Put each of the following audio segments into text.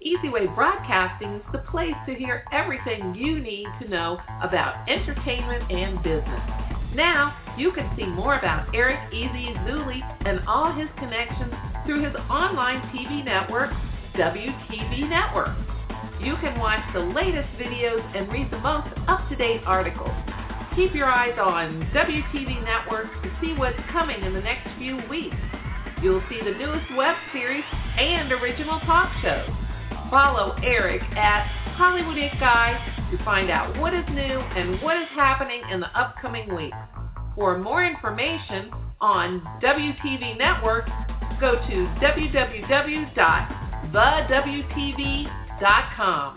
Easy Way Broadcasting is the place to hear everything you need to know about entertainment and business. Now, you can see more about Eric Easy Zuli and all his connections through his online TV network, WTV Network. You can watch the latest videos and read the most up-to-date articles. Keep your eyes on WTV Network to see what's coming in the next few weeks. You'll see the newest web series and original talk shows. Follow Eric at Hollywood It Guy to find out what is new and what is happening in the upcoming weeks. For more information on WTV Network, go to www.thewtv.com.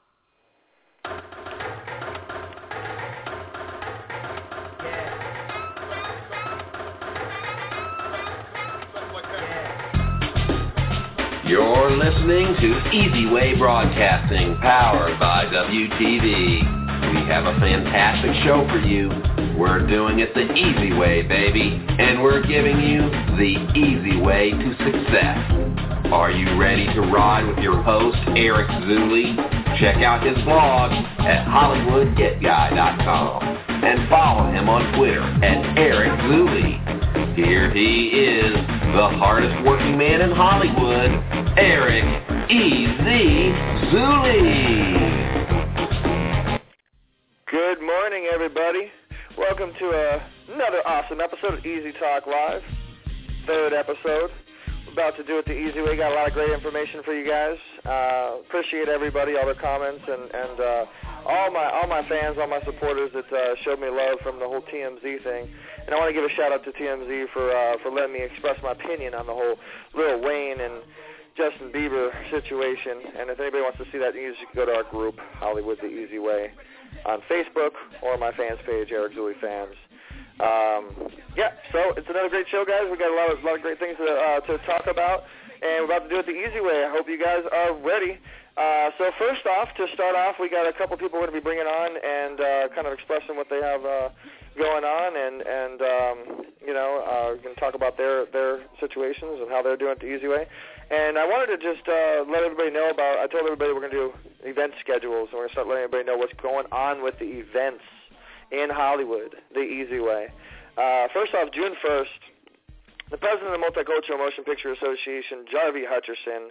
You're listening to Easy Way Broadcasting, powered by WTV. We have a fantastic show for you. We're doing it the easy way, baby, and we're giving you the easy way to success. Are you ready to ride with your host, Eric Zuli? Check out his blog at HollywoodGetGuy.com and follow him on Twitter at Eric Zuli. Here he is, the hardest working man in Hollywood, Eric Easy Zuli. Good morning, everybody. Welcome to another awesome episode of Easy Talk Live, third episode. We're about to do it the easy way. Got a lot of great information for you guys. Appreciate everybody, all their comments, and all my fans, all my supporters that showed me love from the whole TMZ thing. And I want to give a shout out to TMZ for letting me express my opinion on the whole Lil Wayne and Justin Bieber situation. And if anybody wants to see that news, you can go to our group, Hollywood the Easy Way, on Facebook or my fans page, Eric Zuli Fans. So it's another great show, guys. We got a lot of great things to talk about, and we're about to do it the easy way. I hope you guys are ready. So first off, to start off, we got a couple people we're going to be bringing on and kind of expressing what they have going on, and we can talk about their situations and how they're doing it the easy way. And I wanted to just let everybody know about, I told everybody we're going to do event schedules, and we're going to start letting everybody know what's going on with the events in Hollywood the easy way. First off, June 1st, the president of the Multicultural Motion Picture Association, Jarvie Hutcherson,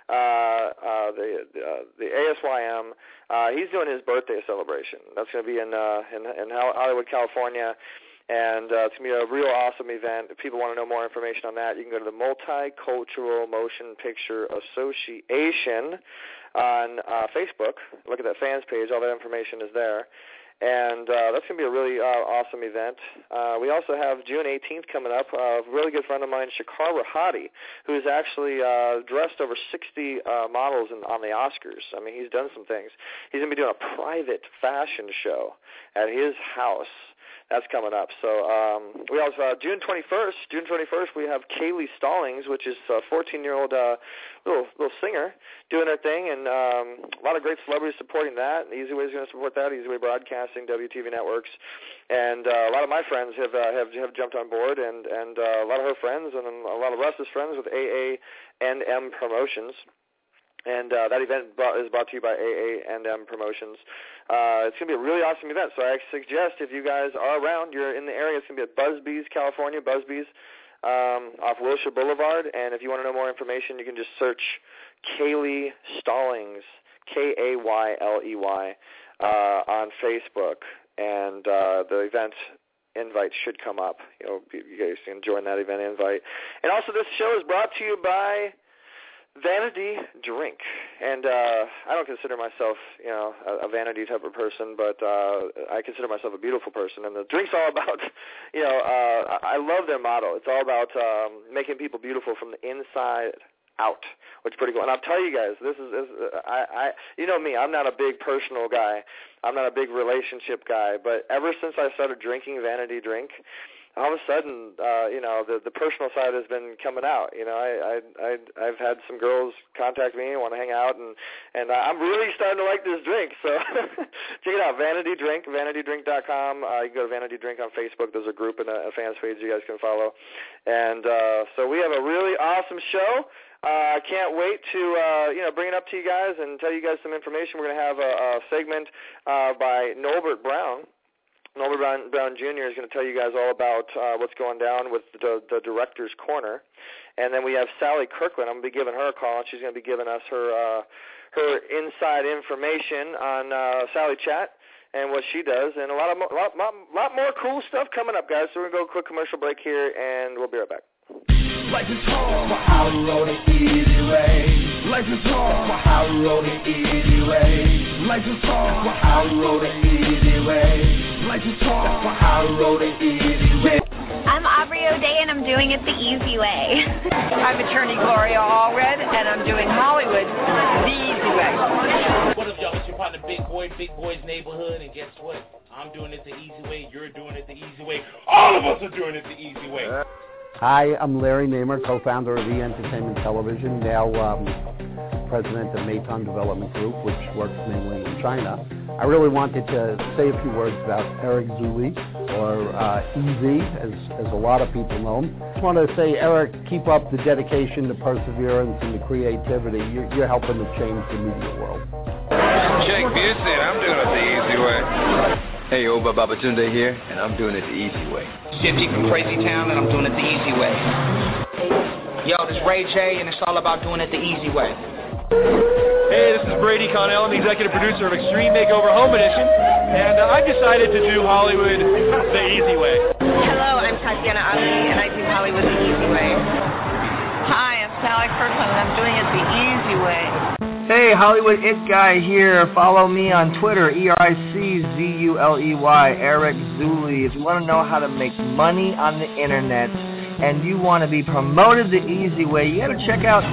the ASYM, he's doing his birthday celebration. That's going to be in Hollywood, California, and it's going to be a real awesome event. If people want to know more information on that, you can go to the Multicultural Motion Picture Association on Facebook. Look at that fans page. All that information is there. And that's going to be a really awesome event. We also have June 18th coming up. A really good friend of mine, Shakar Rahati, who's actually dressed over 60 models on the Oscars. I mean, he's done some things. He's going to be doing a private fashion show at his house. That's coming up. So we also have June 21st, we have Kaylee Stallings, which is a 14-year-old little singer, doing her thing, and a lot of great celebrities supporting that. Easy Way is going to support that. Easy Way Broadcasting, WTV Networks, and a lot of my friends have jumped on board, and a lot of her friends, and a lot of Russ's friends with AA&M Promotions. And that event is brought to you by AA&M Promotions. It's going to be a really awesome event, so I suggest if you guys are around, you're in the area, it's going to be at Busby's, California, Busby's, off Wilshire Boulevard. And if you want to know more information, you can just search Kaylee Stallings, Kayley, on Facebook, and the event invite should come up. You guys can join that event invite. And also, this show is brought to you by Vanity Drink, and I don't consider myself, a vanity type of person, but I consider myself a beautiful person, and the drink's all about, I love their motto. It's all about making people beautiful from the inside out, which is pretty cool. And I'll tell you guys, you know me, I'm not a big personal guy. I'm not a big relationship guy, but ever since I started drinking Vanity Drink, all of a sudden, the personal side has been coming out. I've had some girls contact me and want to hang out, and I'm really starting to like this drink. So check it out, Vanity Drink, vanitydrink.com. You can go to Vanity Drink on Facebook. There's a group and a fans page you guys can follow. And so we have a really awesome show. I can't wait to bring it up to you guys and tell you guys some information. We're going to have a segment by Norbert Brown. Norbert Brown Jr. is going to tell you guys all about what's going down with the Director's Corner. And then we have Sally Kirkland. I'm going to be giving her a call, and she's going to be giving us her inside information on Sally Chat and what she does, and a lot more cool stuff coming up, guys. So we're going to go a quick commercial break here, and we'll be right back. Life is hard for how to roll the easy way. Life is hard for how to roll the easy way. Life is hard for how to roll the easy way. Life is hard for how to roll the easy way. I'm Aubrey O'Day, and I'm doing it the easy way. I'm attorney Gloria Allred, and I'm doing Hollywood the easy way. What up, y'all? It's your partner Big Boy's Neighborhood, and guess what? I'm doing it the easy way. You're doing it the easy way. All of us are doing it the easy way. Hi, I'm Larry Namer, co-founder of E-Entertainment Television, now president of Meitan Development Group, which works mainly in China. I really wanted to say a few words about Eric Zuli, or EZ, as a lot of people know him. I just want to say, Eric, keep up the dedication, the perseverance, and the creativity. You're helping to change the media world. Jake Busey, I'm doing it the easy way. Hey, Oba Babatunde here, and I'm doing it the easy way. Jimmy from Crazy Town, and I'm doing it the easy way. Yo, this is Ray J, and it's all about doing it the easy way. Hey, this is Brady Connell. I'm the executive producer of Extreme Makeover Home Edition, and I've decided to do Hollywood the easy way. Hello, I'm Tatiana Ali, and I do Hollywood the easy way. Hi, I'm Sally Kirkland, and I'm doing it the easy way. Hey, Hollywood It Guy here. Follow me on Twitter, ERICZULEY, Eric Zuli. If you want to know how to make money on the internet and you want to be promoted the easy way, you got to check out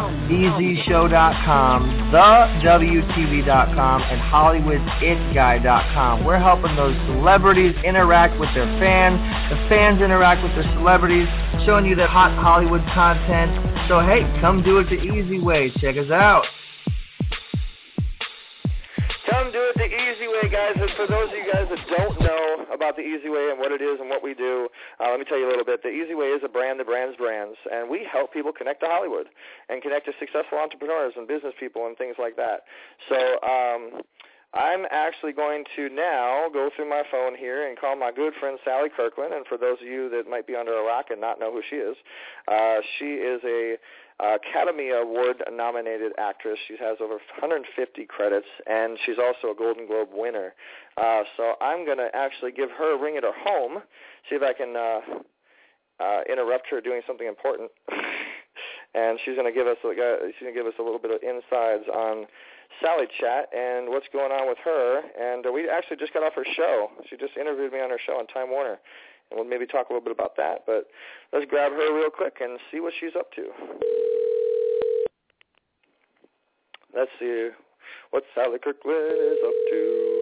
TheEasyShow.com, TheWTV.com, and HollywoodItGuy.com. We're helping those celebrities interact with their fans. The fans interact with their celebrities, showing you the hot Hollywood content. So, hey, come do it the easy way. Check us out. Come do it the easy way, guys. And for those of you guys that don't know about the easy way and what it is and what we do, let me tell you a little bit. The easy way is a brand that brands brands, and we help people connect to Hollywood and connect to successful entrepreneurs and business people and things like that. So I'm actually going to now go through my phone here and call my good friend Sally Kirkland. And for those of you that might be under a rock and not know who she is a Academy Award-nominated actress. She has over 150 credits, and she's also a Golden Globe winner. So I'm going to actually give her a ring at her home, see if I can interrupt her doing something important. And she's going to give us a little bit of insides on Sally Chat and what's going on with her. And we actually just got off her show. She just interviewed me on her show on Time Warner. And we'll maybe talk a little bit about that. But let's grab her real quick and see what she's up to. Let's see what Sally Kirkland is up to.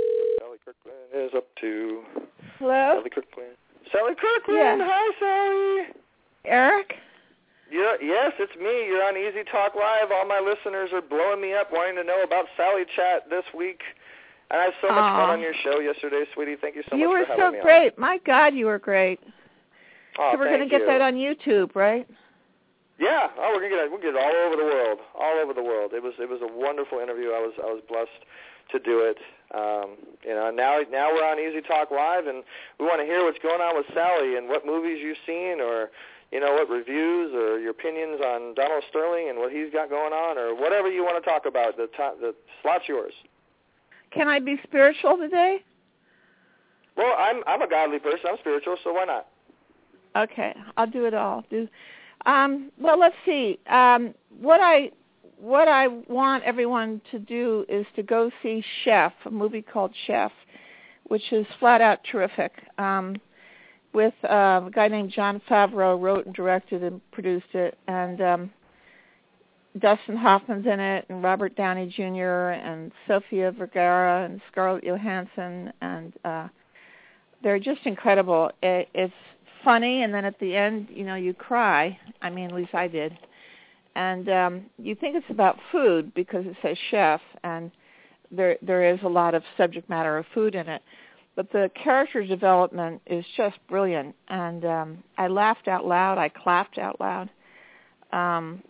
Hello? Sally Kirkland. Yeah. Hi, Sally. Eric? Yeah, yes, it's me. You're on Easy Talk Live. All my listeners are blowing me up wanting to know about Sally Chat this week. And I had so much fun on your show yesterday, sweetie. Thank you so much for having me on. You were so great. My God, you were great. Oh, so we're going to get that on YouTube, right? Yeah. Oh, we'll get it all over the world. All over the world. It was a wonderful interview. I was blessed to do it. Now we're on Easy Talk Live, and we want to hear what's going on with Sally and what movies you've seen, or what reviews, or your opinions on Donald Sterling and what he's got going on, or whatever you want to talk about. The slot's yours. Can I be spiritual today? Well, I'm a godly person. I'm spiritual, so why not? Okay, I'll do it all. Well, let's see. What I want everyone to do is to go see Chef, a movie called Chef, which is flat out terrific. With a guy named Jon Favreau wrote and directed and produced it, and Dustin Hoffman's in it, and Robert Downey Jr., and Sofia Vergara, and Scarlett Johansson, and they're just incredible. It's funny, and then at the end, you cry. I mean, at least I did. And you think it's about food because it says chef, and there is a lot of subject matter of food in it. But the character development is just brilliant, and I laughed out loud. I clapped out loud.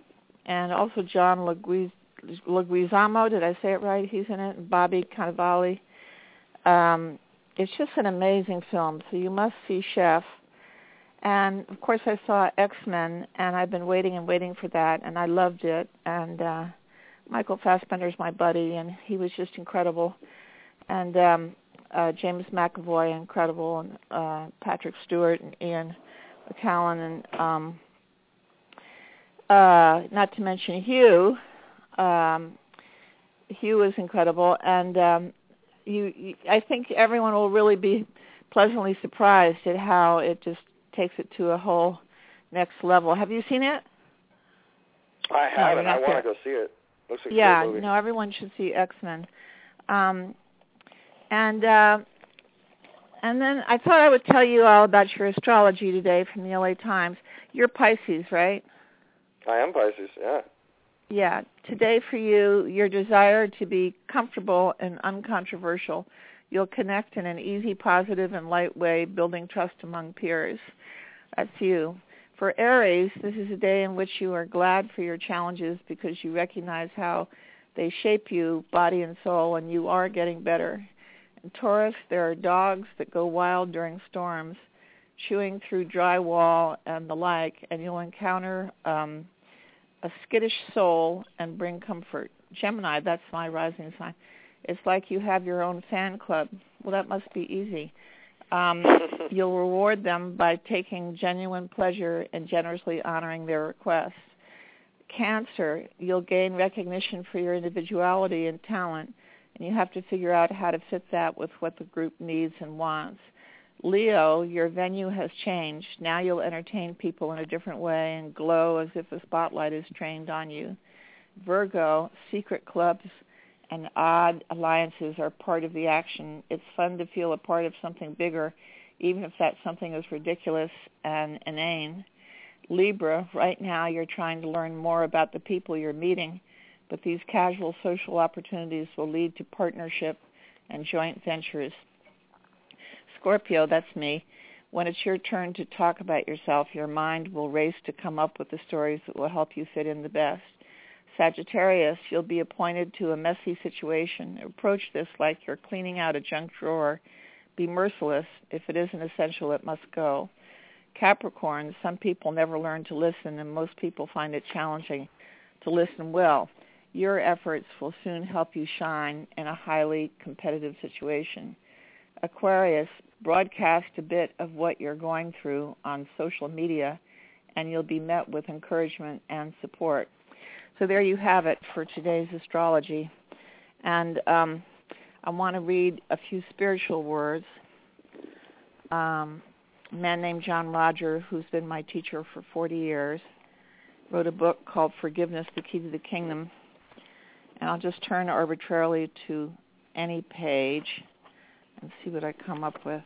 and also John Leguizamo, did I say it right? He's in it, and Bobby Cannavale. It's just an amazing film, so you must see Chef. And, of course, I saw X-Men, and I've been waiting for that, and I loved it. And Michael Fassbender's my buddy, and he was just incredible. And James McAvoy, incredible, and Patrick Stewart and Ian McKellen, and not to mention Hugh. Hugh is incredible, and I think everyone will really be pleasantly surprised at how it just takes it to a whole next level. Have you seen it? I haven't. I want to go see it. Looks like a great movie. No, everyone should see X-Men. And then I thought I would tell you all about your astrology today from the LA Times. You're Pisces, right? I am Pisces, yeah. Yeah. Today for you, your desire to be comfortable and uncontroversial. You'll connect in an easy, positive, and light way, building trust among peers. That's you. For Aries, this is a day in which you are glad for your challenges because you recognize how they shape you, body and soul, and you are getting better. In Taurus, there are dogs that go wild during storms, chewing through drywall and the like, and you'll encounter a skittish soul and bring comfort. Gemini, that's my rising sign. It's like you have your own fan club. Well, that must be easy. You'll reward them by taking genuine pleasure and generously honoring their requests. Cancer, you'll gain recognition for your individuality and talent, and you have to figure out how to fit that with what the group needs and wants. Leo, your venue has changed. Now you'll entertain people in a different way and glow as if a spotlight is trained on you. Virgo, secret clubs and odd alliances are part of the action. It's fun to feel a part of something bigger, even if that something is ridiculous and inane. Libra, right now you're trying to learn more about the people you're meeting, but these casual social opportunities will lead to partnership and joint ventures. Scorpio, that's me. When it's your turn to talk about yourself, your mind will race to come up with the stories that will help you fit in the best. Sagittarius, you'll be appointed to a messy situation. Approach this like you're cleaning out a junk drawer. Be merciless. If it isn't essential, it must go. Capricorn, some people never learn to listen, and most people find it challenging to listen well. Your efforts will soon help you shine in a highly competitive situation. Aquarius, broadcast a bit of what you're going through on social media, and you'll be met with encouragement and support. So there you have it for today's astrology. And I want to read a few spiritual words. A man named John Roger, who's been my teacher for 40 years, wrote a book called Forgiveness, the Key to the Kingdom. And I'll just turn arbitrarily to any page and see what I come up with.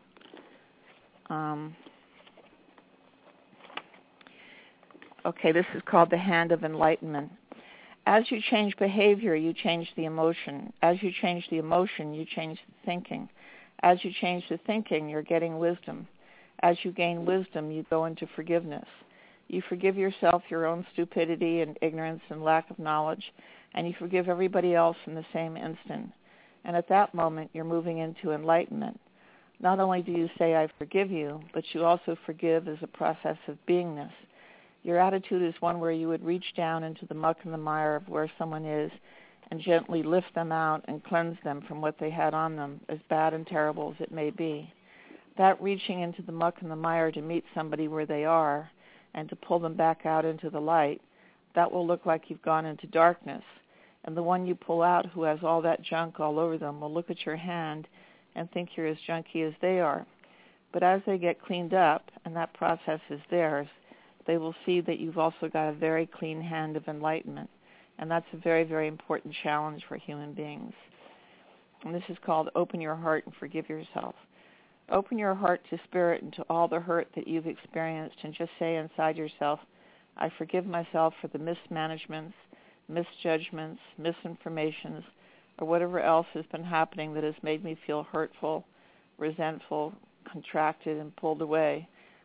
Okay, this is called The Hand of Enlightenment. As you change behavior, you change the emotion. As you change the emotion, you change the thinking. As you change the thinking, you're getting wisdom. As you gain wisdom, you go into forgiveness. You forgive yourself your own stupidity and ignorance and lack of knowledge, and you forgive everybody else in the same instant. And at that moment, you're moving into enlightenment. Not only do you say, I forgive you, but you also forgive as a process of beingness. Your attitude is one where you would reach down into the muck and the mire of where someone is and gently lift them out and cleanse them from what they had on them, as bad and terrible as it may be. That reaching into the muck and the mire to meet somebody where they are and to pull them back out into the light, that will look like you've gone into darkness. And the one you pull out who has all that junk all over them will look at your hand and think you're as junky as they are. But as they get cleaned up, and that process is theirs, they will see that you've also got a very clean hand of enlightenment. And that's a very, very important challenge for human beings. And this is called Open Your Heart and Forgive Yourself. Open your heart to spirit and to all the hurt that you've experienced and just say inside yourself, I forgive myself for the mismanagements, misjudgments, misinformations, or whatever else has been happening that has made me feel hurtful, resentful, contracted, and pulled away.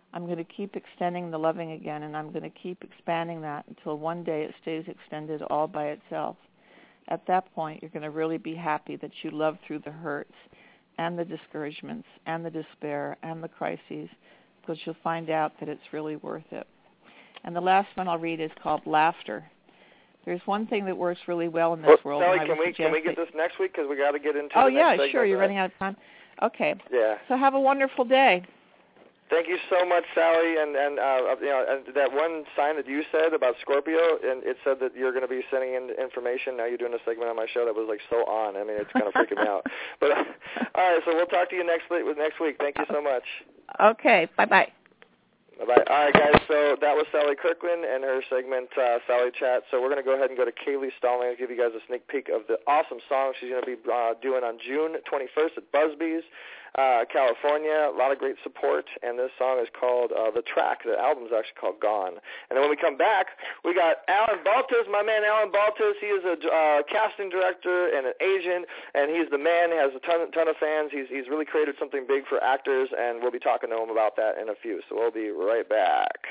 I'm going to keep extending the loving again, and I'm going to keep expanding that until one day it stays extended all by itself. At that point, you're going to really be happy that you loved through the hurts and the discouragements and the despair and the crises, because you'll find out that it's really worth it. And the last one I'll read is called Laughter. There's one thing that works really well in this world. Sally, can we get this next week, because we got to get into the next segment. Oh, yeah, sure. You're running out of time. Okay. Yeah. So have a wonderful day. Thank you so much, Sally. And that one sign that you said about Scorpio, and it said that you're going to be sending in information. Now you're doing a segment on my show that was like so on. I mean, it's kind of freaking me out. But all right, so we'll talk to you next week. Thank you so much. Okay. Bye-bye. Bye-bye. All right, guys, so that was Sally Kirkland and her segment, Sally Chat. So we're going to go ahead and go to Kaylee Stalling and give you guys a sneak peek of the awesome song she's going to be doing on June 21st at Busby's, California. A lot of great support, and this song is called The Track. The album is actually called Gone. And then when we come back, we got Alan Baltes, my man Alan Baltes. He is a casting director and an agent, and he's the man. He has a ton of fans. He's really created something big for actors, and we'll be talking to him about that in a few. So we'll be right back.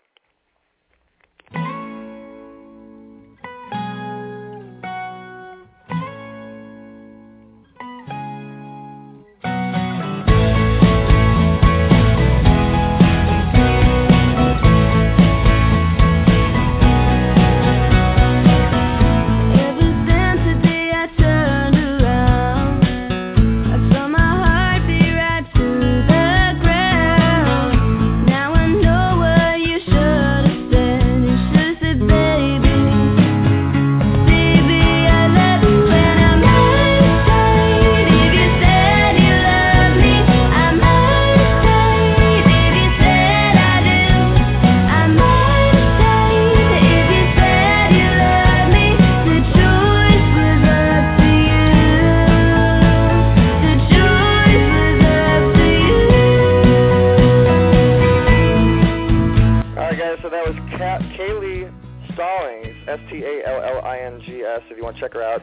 If you want to check her out,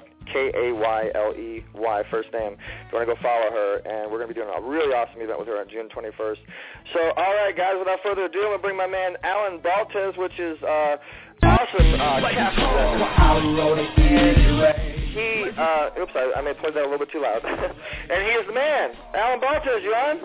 Kayley, first name. If you want to go follow her, and we're going to be doing a really awesome event with her on June 21st. So, all right, guys, without further ado, I'm going to bring my man Alan Baltes, which is awesome casting director. Oops, I may have played that a little bit too loud. And he is the man. Alan Baltes, you on?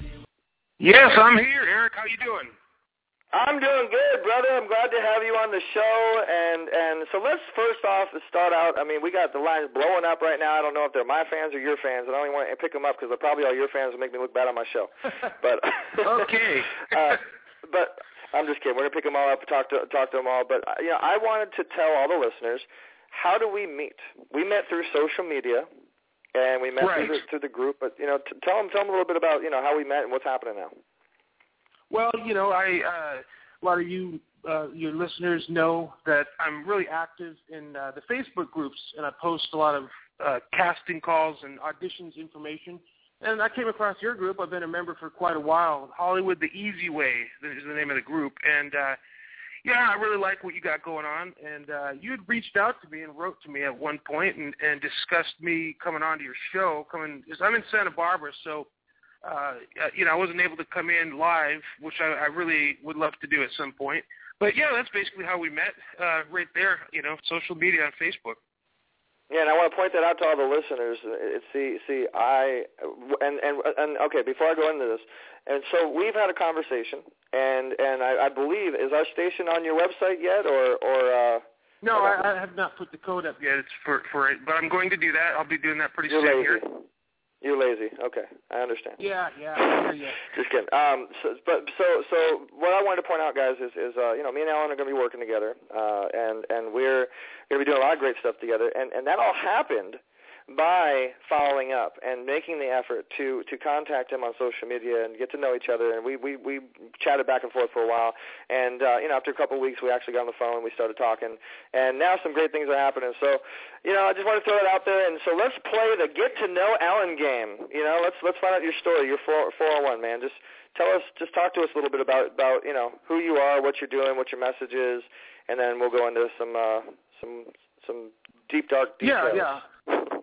Yes, I'm here, Eric. How you doing? I'm doing good, brother. I'm glad to have you on the show. And so let's first off start out. I mean, we got the lines blowing up right now. I don't know if they're my fans or your fans. I don't even want to pick them up because they're probably all your fans and make me look bad on my show. But okay. But I'm just kidding. We're gonna pick them all up, talk to them all. But I wanted to tell all the listeners, how do we meet? We met through social media, and we met through the group. But tell them a little bit about how we met and what's happening now. Well, a lot of you, your listeners know that I'm really active in the Facebook groups, and I post a lot of casting calls and auditions information. And I came across your group. I've been a member for quite a while. Hollywood the Easy Way is the name of the group. And, I really like what you got going on. And you had reached out to me and wrote to me at one point and discussed me coming on to your show. Because I'm in Santa Barbara, so I wasn't able to come in live, which I really would love to do at some point. But that's basically how we met, right there, social media on Facebook. Yeah, and I want to point that out to all the listeners. Okay, before I go into this, and so we've had a conversation, and I believe, is our station on your website yet, or No, I have not put the code up yet. It's for it, but I'm going to do that. I'll be doing that pretty soon here. You're lazy. Okay, I understand. Yeah. Just kidding. So what I wanted to point out, guys, is me and Alan are going to be working together, and we're going to be doing a lot of great stuff together, and that all happened by following up and making the effort to contact him on social media and get to know each other. And we chatted back and forth for a while. And, after a couple of weeks, we actually got on the phone and we started talking. And now some great things are happening. So, I just want to throw it out there. And so let's play the Get to Know Alan game. Let's find out your story, your 401, man. Just talk to us a little bit about who you are, what you're doing, what your message is, and then we'll go into some deep, dark details. Yeah.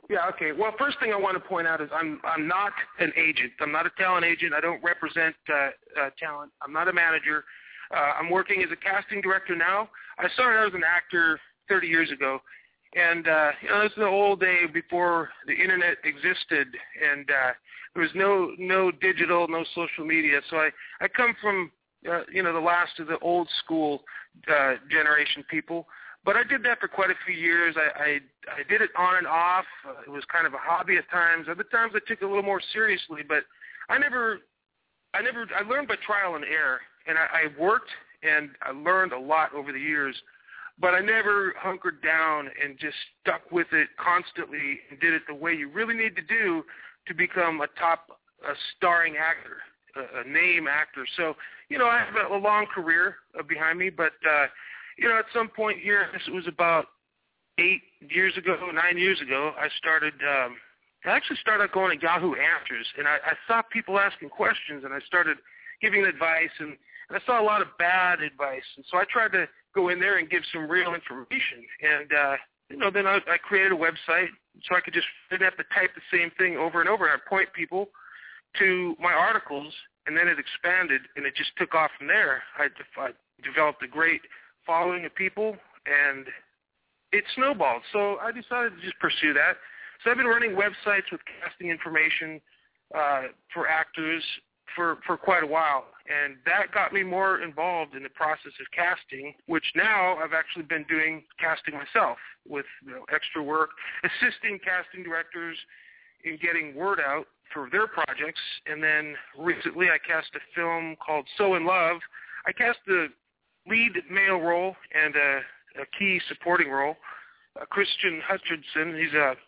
Yeah, okay. Well, first thing I want to point out is I'm not an agent. I'm not a talent agent. I don't represent talent. I'm not a manager. I'm working as a casting director now. I started out as an actor 30 years ago, and this is the old day before the internet existed, and there was no digital, no social media. So I come from the last of the old school generation people. But I did that for quite a few years. I did it on and off. It was kind of a hobby at times. Other times I took it a little more seriously. But I learned by trial and error. And I worked and I learned a lot over the years. But I never hunkered down and just stuck with it constantly and did it the way you really need to do to become a starring actor, a name actor. So, I have a long career behind me, but at some point here, this was about 9 years ago, I actually started going to Yahoo Answers, and I saw people asking questions, and I started giving advice, and I saw a lot of bad advice, and so I tried to go in there and give some real information, and then I created a website so I didn't have to type the same thing over and over, and I'd point people to my articles, and then it expanded, and it just took off from there. I developed a great following of people, and it snowballed. So I decided to just pursue that. So I've been running websites with casting information for actors for quite a while, and that got me more involved in the process of casting, which now I've actually been doing casting myself with extra work, assisting casting directors in getting word out for their projects. And then recently I cast a film called So in Love. I cast the lead male role and a key supporting role. Christian Hutchinson, he's a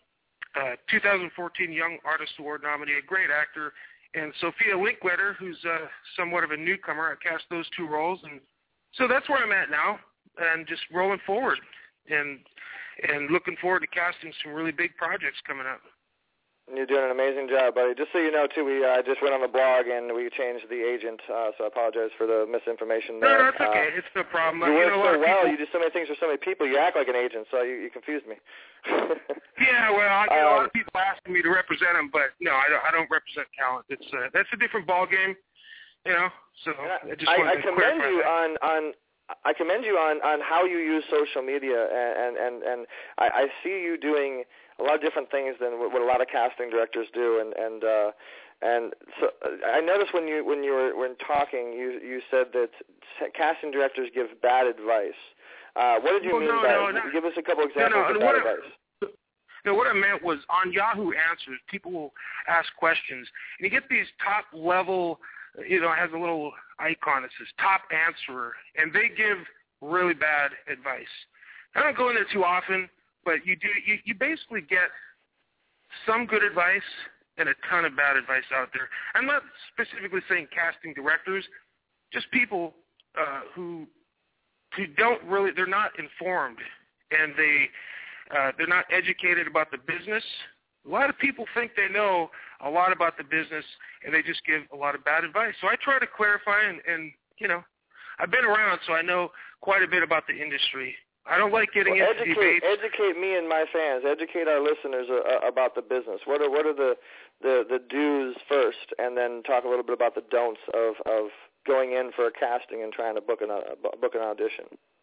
2014 Young Artist Award nominee, a great actor, and Sophia Linkletter, who's somewhat of a newcomer. I cast those two roles, and so that's where I'm at now, and just rolling forward and looking forward to casting some really big projects coming up. You're doing an amazing job, buddy. Just so you know, too, we just went on the blog and we changed the agent, so I apologize for the misinformation there. No, that's okay. It's no problem. You work so well. You do so many things for so many people. You act like an agent, so you confused me. Yeah, well, I get a lot of people asking me to represent them, but no, I don't represent talent. That's a different ball game, So I just wanted to clarify that. I commend you on how you use social media, and I see you doing a lot of different things than what a lot of casting directors do, and so I noticed when you were talking, you said that casting directors give bad advice. What did you mean by that? Give us a couple examples of bad advice. No, what I meant was on Yahoo Answers, people will ask questions, and you get these top level. It has a little icon that says top answerer, and they give really bad advice. I don't go in there too often, but you basically get some good advice and a ton of bad advice out there. I'm not specifically saying casting directors, just people who don't really, they're not informed, and they're not educated about the business. A lot of people think they know a lot about the business, and they just give a lot of bad advice. So I try to clarify, and I've been around, so I know quite a bit about the industry. I don't like getting into debates. Educate me and my fans. Educate our listeners about the business. What are the do's first, and then talk a little bit about the don'ts of going in for a casting and trying to book an audition.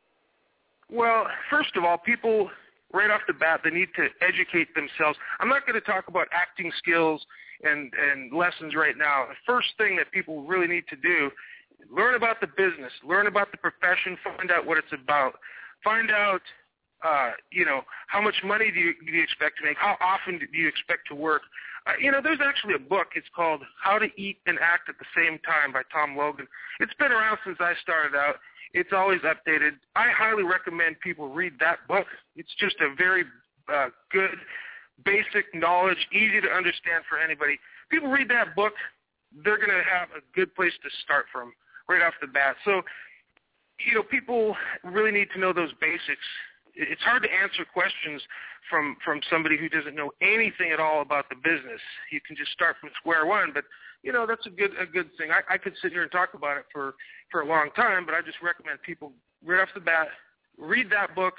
Well, first of all, people right off the bat, they need to educate themselves. I'm not going to talk about acting skills and lessons right now. The first thing that people really need to do, learn about the business, learn about the profession, find out what it's about. Find out, how much money do you expect to make? How often do you expect to work? There's actually a book. It's called How to Eat and Act at the Same Time by Tom Logan. It's been around since I started out. It's always updated. I highly recommend people read that book. It's just a very good, basic knowledge, easy to understand for anybody. People read that book, they're going to have a good place to start from right off the bat. So, people really need to know those basics. It's hard to answer questions from somebody who doesn't know anything at all about the business. You can just start from square one, but that's a good thing. I could sit here and talk about it for a long time, but I just recommend people right off the bat read that book,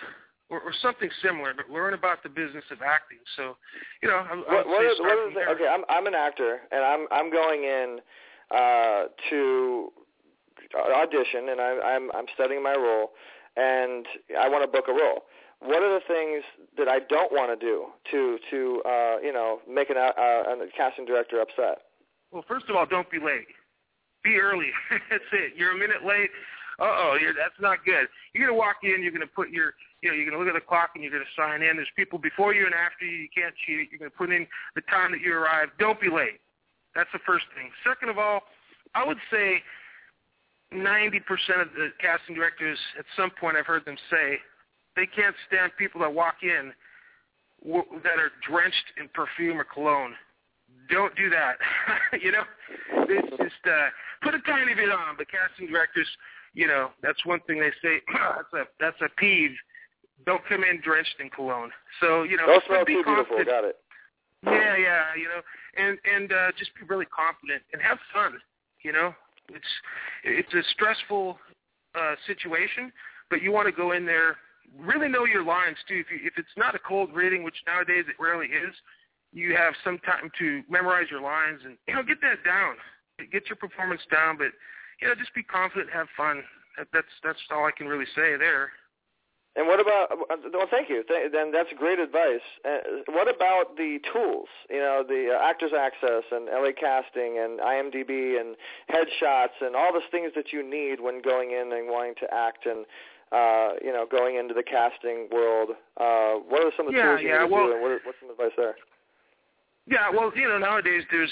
or something similar, but learn about the business of acting. So, you know, okay, I'm an actor, and I'm going in to audition, and I'm studying my role, and I want to book a role. What are the things that I don't want to do to you know, make a casting director upset? Well, first of all, don't be late. Be early. That's it. You're a minute late. That's not good. You're going to walk in, you're going to put your, you know, you're going to look at the clock and you're going to sign in. There's people before you and after you. You can't cheat. You're going to put in the time that you arrived. Don't be late. That's the first thing. Second of all, I would say 90% of the casting directors, at some point I've heard them say, they can't stand people that walk in that are drenched in perfume or cologne. Don't do that. You know, it's just put a tiny bit on. But casting directors, you know, that's one thing they say. That's a peeve. Don't come in drenched in cologne. So, you know, don't smell too beautiful. Got it. Yeah. You know, and just be really confident and have fun. You know, it's a stressful situation, but you want to go in there, really know your lines too. If it's not a cold reading, which nowadays it rarely is, you have some time to memorize your lines and, you know, get that down. Get your performance down, but, you know, just be confident, have fun. That's all I can really say there. And what about, well, thank you. Then that's great advice. What about the tools, you know, the Actors Access and LA Casting and IMDb and headshots and all the things that you need when going in and wanting to act and, you know, going into the casting world? What are some of the tools you need to do, and what's some advice there? Yeah, well, you know, nowadays there's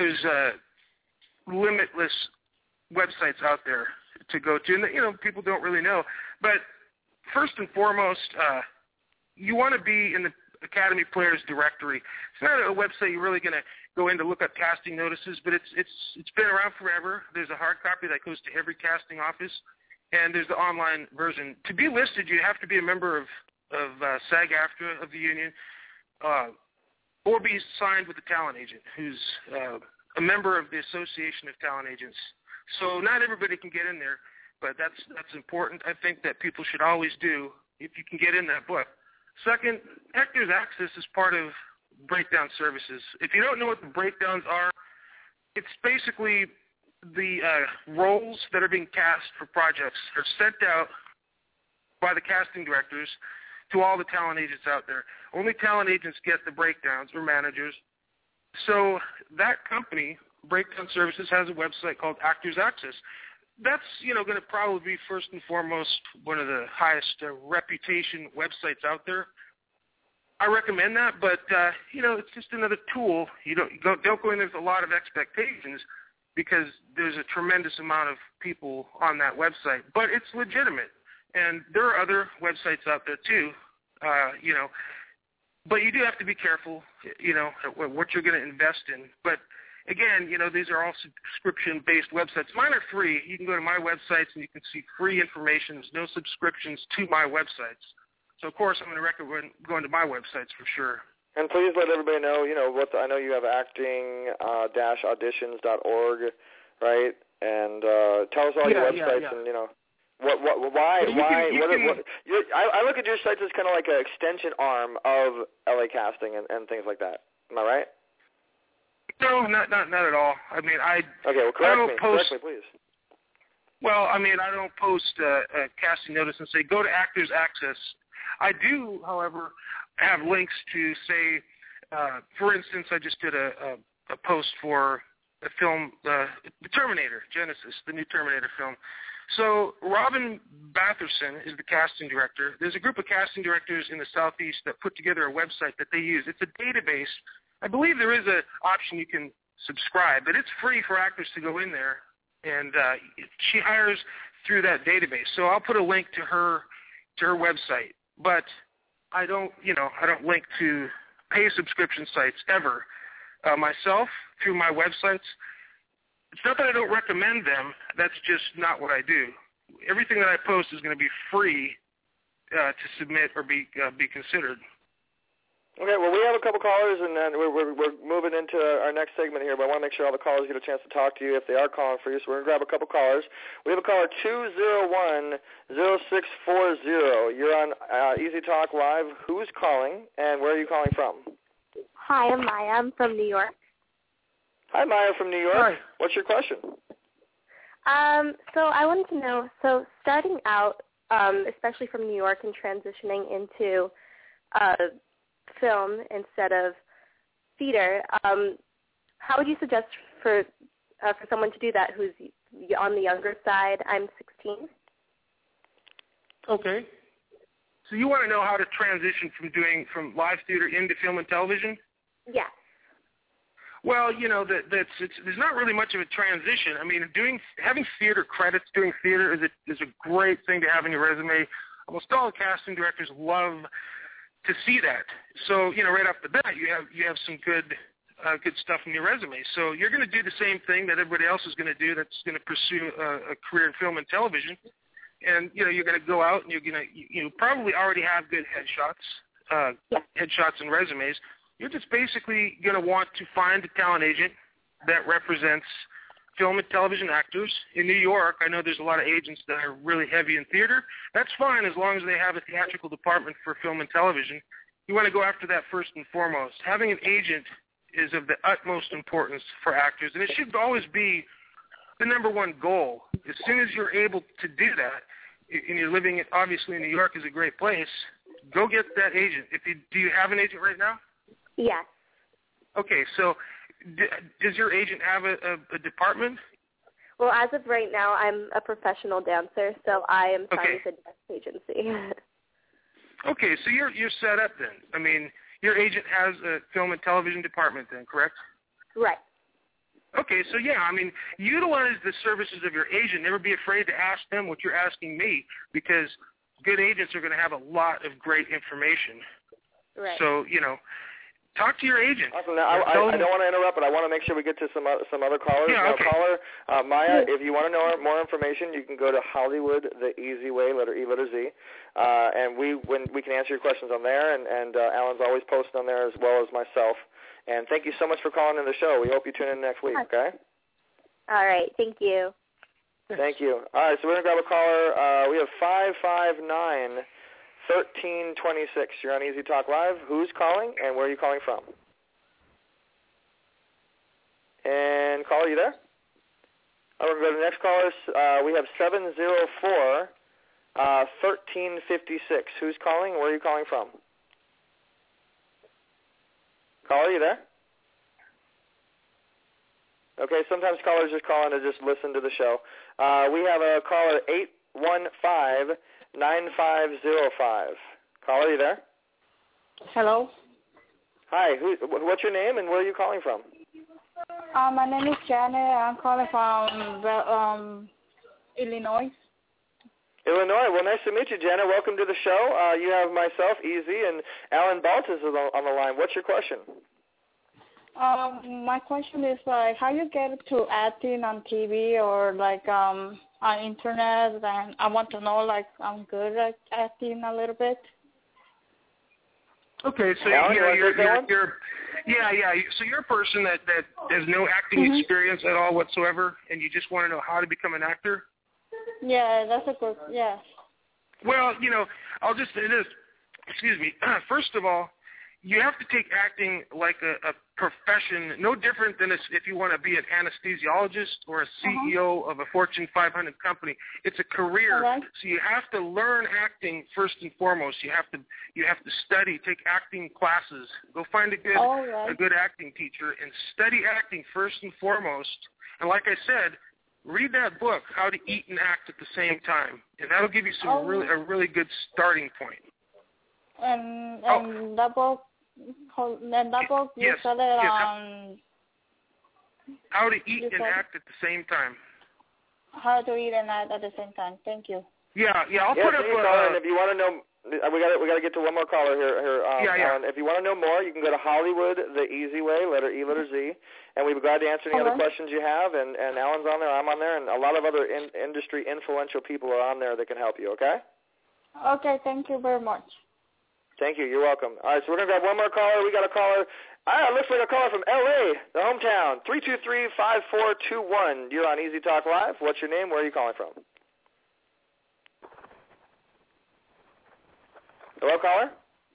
limitless websites out there to go to, and, you know, people don't really know. But first and foremost, you want to be in the Academy Players Directory. It's not a website you're really going to go in to look up casting notices, but it's been around forever. There's a hard copy that goes to every casting office, and there's the online version. To be listed, you have to be a member of SAG-AFTRA, of the union, or be signed with a talent agent who's a member of the Association of Talent Agents. So not everybody can get in there, but that's important. I think that people should always do if you can get in that book. Second, Actors Access is part of Breakdown Services. If you don't know what the breakdowns are, it's basically the roles that are being cast for projects are sent out by the casting directors to all the talent agents out there. Only talent agents get the breakdowns, or managers. So that company, Breakdown Services, has a website called Actors Access. That's, you know, going to probably be first and foremost one of the highest reputation websites out there. I recommend that, but you know, it's just another tool. You don't go in there with a lot of expectations, because there's a tremendous amount of people on that website. But it's legitimate, and there are other websites out there too. You know, but you do have to be careful, you know, what you're going to invest in. But again, you know, these are all subscription-based websites. Mine are free. You can go to my websites and you can see free information. There's no subscriptions to my websites. So, of course, I'm going to recommend going to my websites for sure. And please let everybody know, you know, I know you have acting-auditions.org, right? And tell us all your websites and, you know, I look at your sites as kind of like an extension arm of LA Casting and things like that. Am I right? No, not at all. I mean, correct me, please. Well, I mean, I don't post a casting notice and say, go to Actors Access. I do, however, have links to say, for instance, I just did a post for a film, The Terminator, Genesis, the new Terminator film. So Robin Batherson is the casting director. There's a group of casting directors in the Southeast that put together a website that they use. It's a database. I believe there is an option you can subscribe, but it's free for actors to go in there, and she hires through that database. So I'll put a link to her website, but I don't link to pay subscription sites ever. Myself, through my websites, it's not that I don't recommend them. That's just not what I do. Everything that I post is going to be free to submit or be considered. Okay, well, we have a couple callers, and then we're moving into our next segment here, but I want to make sure all the callers get a chance to talk to you if they are calling for you, so we're going to grab a couple callers. We have a caller, 201-0640. You're on Easy Talk Live. Who's calling, and where are you calling from? Hi, I'm Maya. I'm from New York. Hi, Maya from New York. Hi. What's your question? So I wanted to know, so starting out, especially from New York and transitioning into film instead of theater, how would you suggest for someone to do that who's on the younger side? I'm 16. Okay. So you want to know how to transition from live theater into film and television? Yeah. Well, there's not really much of a transition. I mean, having theater credits, doing theater is a great thing to have in your resume. Almost all casting directors love to see that. So, right off the bat, you have some good stuff in your resume. So you're going to do the same thing that everybody else is going to do that's going to pursue a career in film and television. And, you're going to go out and you're going to, you probably already have good headshots and resumes. You're just basically going to want to find a talent agent that represents film and television actors. In New York, I know there's a lot of agents that are really heavy in theater. That's fine as long as they have a theatrical department for film and television. You want to go after that first and foremost. Having an agent is of the utmost importance for actors, and it should always be the number one goal. As soon as you're able to do that, and you're living, obviously, in New York is a great place, go get that agent. Do you have an agent right now? Yes. Okay, so does your agent have a department? Well, as of right now, I'm a professional dancer, so I am signed with a dance agency. Okay, so you're set up then. I mean, your agent has a film and television department then, correct? Right. Okay, so yeah, I mean, utilize the services of your agent. Never be afraid to ask them what you're asking me, because good agents are going to have a lot of great information. Right. So, talk to your agent. Awesome. Now, I don't want to interrupt, but I want to make sure we get to some other callers. Yeah, okay. Caller, Maya, if you want to know more information, you can go to Hollywood the Easy Way, letter E, letter Z, and we can answer your questions on there, and Alan's always posting on there as well as myself. And thank you so much for calling in the show. We hope you tune in next week, okay? All right. Thank you. Thank you. All right, so we're going to grab a caller. We have 559-1326. You're on Easy Talk Live. Who's calling, and where are you calling from? And caller, you there? We're going to go to the next caller. We have 704-1356. Who's calling, and where are you calling from? Caller, you there? Okay, sometimes callers just call in to just listen to the show. We have a caller, 815-9505. Caller, you there? Hello. Hi. What's your name and where are you calling from? My name is Janet. I'm calling from Illinois. Illinois. Well, nice to meet you, Janet. Welcome to the show. You have myself, Easy, and Alan Baltus is on the line. What's your question? My question is how you get to acting on TV or on internet, and I want to know I'm good at acting a little bit. Okay, so Alan, you're So you're a person that has no acting experience at all whatsoever, and you just want to know how to become an actor? Yeah, that's a good, yeah. Well, I'll just say this. Excuse me. First of all, you have to take acting like a profession, no different than if you want to be an anesthesiologist or a CEO of a Fortune 500 company. It's a career, so you have to learn acting first and foremost. You have to study, take acting classes. Go find a good acting teacher and study acting first and foremost. And like I said, read that book, How to Eat and Act at the Same Time, and that'll give you a really good starting point. And that book, you said it on... How to Eat and Act at the Same Time. How to Eat and Act at the Same Time. Thank you. Yeah, I'll put up... And if you want to know... We got to get to one more caller here. Alan. If you want to know more, you can go to Hollywood the Easy Way, letter E, letter Z, and we'd be glad to answer any other questions you have. And Alan's on there, I'm on there, and a lot of other industry influential people are on there that can help you. Okay? Okay. Thank you very much. Thank you. You're welcome. All right, so we're going to grab one more caller. We got a caller. Looks like a caller from L.A., the hometown, 323-5421. You're on Easy Talk Live. What's your name? Where are you calling from? Hello, caller?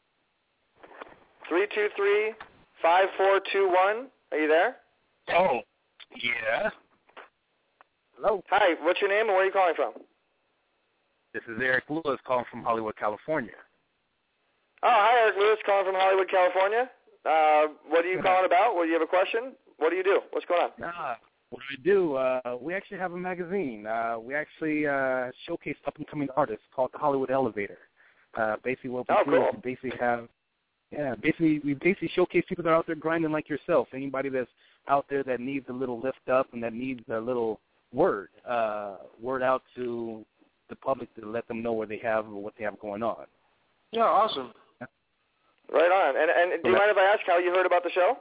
323-5421. Are you there? Oh, yeah. Hello. Hi, what's your name and where are you calling from? This is Eric Lewis calling from Hollywood, California. Oh, hi, Eric Lewis calling from Hollywood, California. What are you calling about? Well, you have a question? What do you do? What's going on? What do we do? We actually have a magazine. We actually showcase up-and-coming artists called the Hollywood Elevator. Basically, what we do is we basically have, we showcase people that are out there grinding like yourself. Anybody that's out there that needs a little lift up and that needs a little word out to the public to let them know where they have or what they have going on. Yeah, awesome. Right on. And do you mind if I ask how you heard about the show?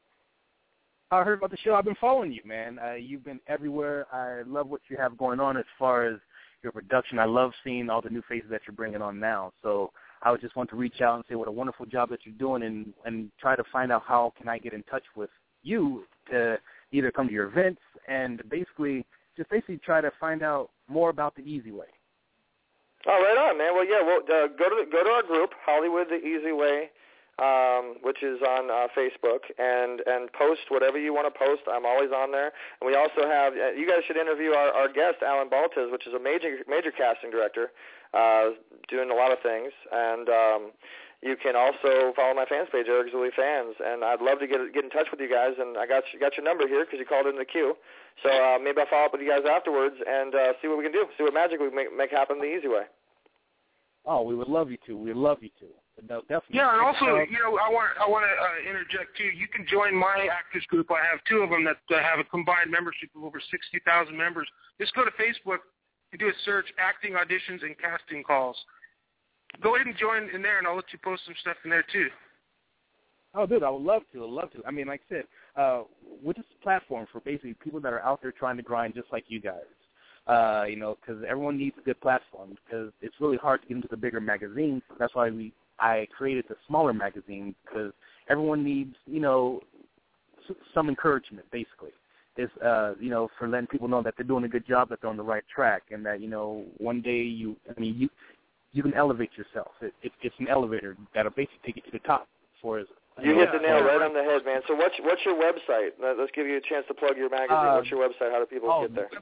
I heard about the show. I've been following you, man. You've been everywhere. I love what you have going on as far as your production. I love seeing all the new faces that you're bringing on now. So I would just want to reach out and say what a wonderful job that you're doing and try to find out how can I get in touch with you to either come to your events and basically try to find out more about the Easy Way. Oh, right on, man. Well, yeah, go to our group, Hollywood the Easy Way, which is on Facebook, and post whatever you want to post. I'm always on there. And we also have, you guys should interview our guest, Alan Baltes, which is a major casting director, doing a lot of things. And you can also follow my fans page, Eric Zuley Fans, and I'd love to get in touch with you guys. And I got your number here because you called in the queue. So maybe I'll follow up with you guys afterwards and see what we can do, see what magic we can make happen the easy way. Oh, we would love you to. We'd love you to. No, definitely. Yeah, and also, I want to interject too. You can join my actors group. I have two of them that have a combined membership of over 60,000 members. Just go to Facebook and do a search, acting auditions and casting calls. Go ahead and join in there, and I'll let you post some stuff in there too. Oh, dude, I would love to. I mean, like I said, we're just a platform for basically people that are out there trying to grind just like you guys. Because everyone needs a good platform because it's really hard to get into the bigger magazines. That's why I created the smaller magazine because everyone needs, some encouragement, basically. It's, for letting people know that they're doing a good job, that they're on the right track, and that, one day you can elevate yourself. It's an elevator that'll basically take you to the top for us. You hit the nail right on the head, man. So what's your website? Let's give you a chance to plug your magazine. What's your website? How do people get there?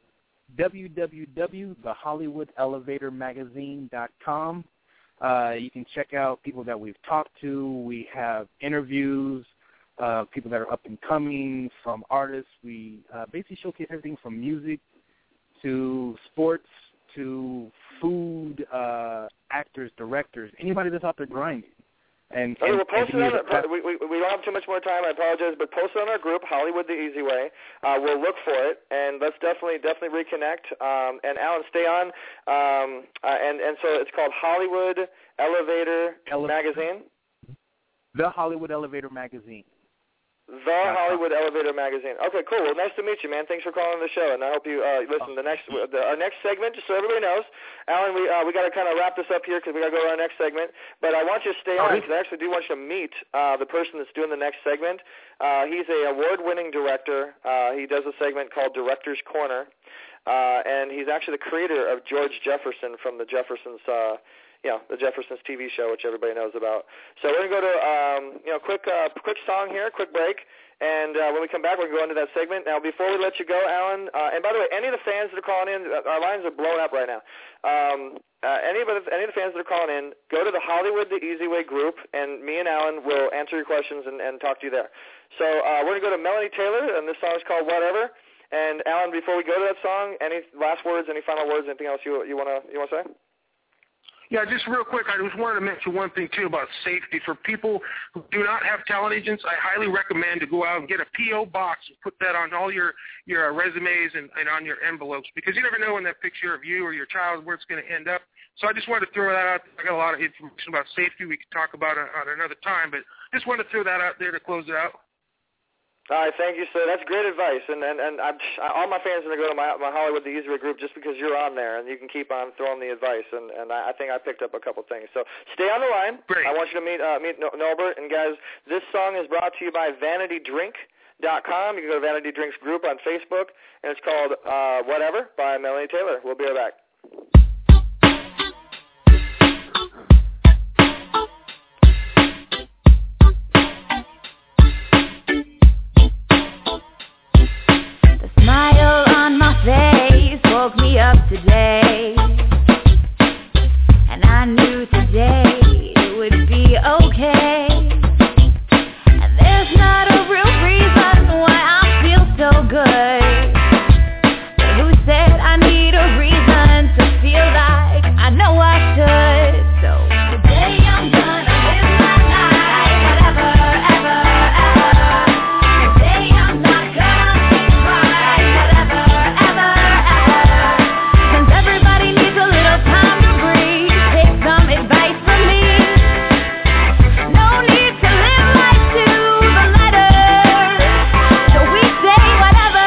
www.thehollywoodelevatormagazine.com. You can check out people that we've talked to. We have interviews, people that are up and coming, from artists. We basically showcase everything from music to sports to food, actors, directors, anybody that's out there grinding. We'll post it on we don't have too much more time, I apologize, but post it on our group, Hollywood the Easy Way. We'll look for it, and let's definitely reconnect. And Alan, stay on. And so it's called Hollywood Elevator Magazine? The Hollywood Elevator Magazine. The Hollywood Elevator Magazine. Okay, cool. Well, nice to meet you, man. Thanks for calling the show, and I hope you listen. Our next segment, just so everybody knows, Alan, we got to kind of wrap this up here because we got to go to our next segment. But I want you to stay on because I actually do want you to meet the person that's doing the next segment. He's an award-winning director. He does a segment called Director's Corner, and he's actually the creator of George Jefferson from the Jeffersons. The Jeffersons TV show, which everybody knows about. So we're going to go to quick song here, quick break, and when we come back, we're going to go into that segment. Now, before we let you go, Alan, and by the way, any of the fans that are calling in, our lines are blown up right now. Any of the fans that are calling in, go to the Hollywood the Easy Way group, and me and Alan will answer your questions and talk to you there. So we're going to go to Melanie Taylor, and this song is called Whatever. And Alan, before we go to that song, any last words, any final words, anything else you want to say? Yeah, just real quick, I just wanted to mention one thing, too, about safety. For people who do not have talent agents, I highly recommend to go out and get a P.O. box and put that on all your resumes and on your envelopes, because you never know when that picture of you or your child, where it's going to end up. So I just wanted to throw that out. I got a lot of information about safety we could talk about on another time, but just wanted to throw that out there to close it out. All right, thank you, sir. That's great advice, and all my fans are going to go to my Hollywood the Easy Way group just because you're on there, and you can keep on throwing the advice, and I think I picked up a couple things. So stay on the line. Great. I want you to meet Norbert, and guys, this song is brought to you by VanityDrink.com. You can go to Vanity Drinks group on Facebook, and it's called Whatever by Melanie Taylor. We'll be right back. Woke me up today, and I knew today it would be okay. And there's not a real reason why I feel so good, but who said I need a reason to feel like I know I should? So today I'm gonna live my life, whatever, ever, ever. Today I'm not gonna think right, whatever, ever. Everybody needs a little time to breathe. Take some advice from me. No need to live life to the letter, so we say whatever.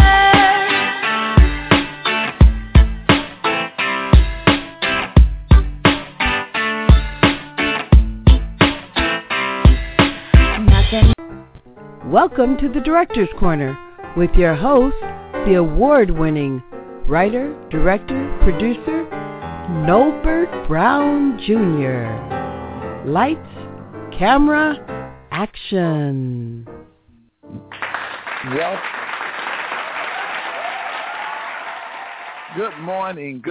Nothing. Welcome to the Director's Corner with your host, the award-winning writer, director, producer, Norbert Brown Jr. Lights, camera, action. Well, good morning,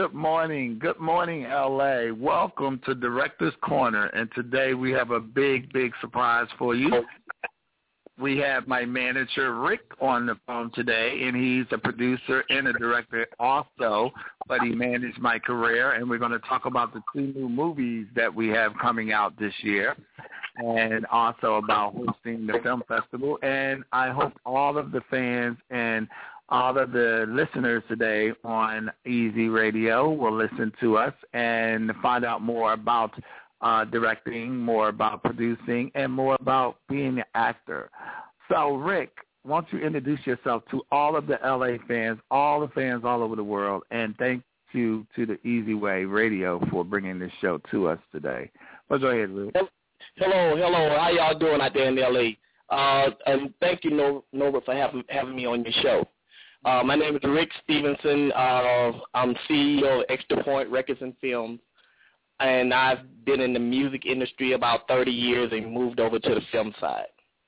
LA. Welcome to Director's Corner, and today we have a big surprise for you. We have my manager, Rick, on the phone today, and he's a producer and a director also, but he managed my career, and we're going to talk about the 2 new movies that we have coming out this year, and also about hosting the film festival. And I hope all of the fans and all of the listeners today on Easy Radio will listen to us and find out more about directing, more about producing, and more about being an actor. So, Rick, why don't you introduce yourself to all of the LA fans, all the fans all over the world, and thank you to the Easy Way Radio for bringing this show to us today. Let's go ahead, Rick. Hello. How y'all doing out there in LA? And thank you, Norbert, for having me on your show. My name is Rick Stevenson. I'm CEO of Extra Point Records and Films. And I've been in the music industry about 30 years and moved over to the film side.